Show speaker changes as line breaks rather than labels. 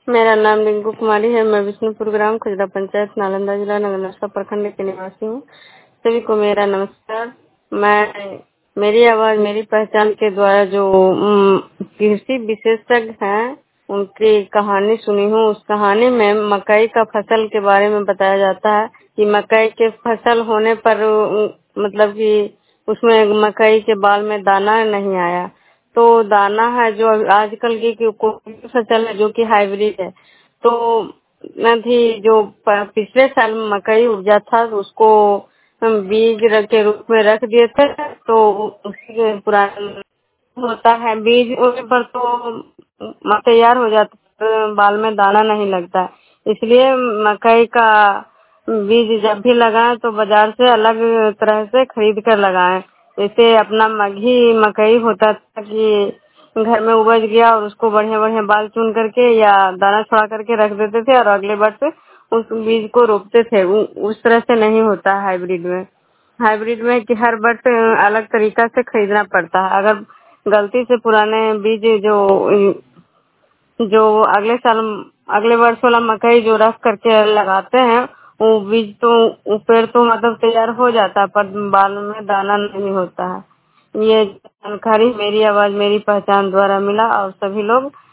मेरा नाम रिंकू कुमारी है। मैं विष्णुपुर ग्राम खुजरा पंचायत नालंदा जिला नगर प्रखंड की निवासी हूँ। सभी को मेरा नमस्कार। मैं मेरी आवाज मेरी पहचान के द्वारा जो कृषि विशेषज्ञ हैं उनकी कहानी सुनी हूँ। उस कहानी में मकई का फसल के बारे में बताया जाता है कि मकई के फसल होने पर मतलब कि उसमें मकई के बाल में दाना नहीं आया। तो दाना है जो आजकल की कोई भी फसल है जो कि हाइब्रिड है। तो न थी जो पिछले साल मकई उपजा था तो उसको हम बीज के रूप में रख दिए थे। तो उसी के पुराना होता है बीज उस पर तो तैयार हो जाता है, बाल में दाना नहीं लगता। इसलिए मकई का बीज जब भी लगाएं तो बाजार से अलग तरह से खरीद कर लगाएं। जैसे अपना मघी मकई होता था कि घर में उपज गया और उसको बढ़िया बढ़िया बाल चुन करके या दाना छुड़ा करके रख देते थे और अगले वर्ष उस बीज को रोपते थे। उस तरह से नहीं होता हाइब्रिड में। हाइब्रिड में कि हर वर्ष अलग तरीका से खरीदना पड़ता है। अगर गलती से पुराने बीज जो जो अगले साल अगले वर्ष वाला मकई जो रख करके लगाते हैं वो बीज तो वो पेड़ तो मतलब तैयार हो जाता है पर बाल में दाना नहीं होता है। ये जानकारी मेरी आवाज मेरी पहचान द्वारा मिला और सभी लोग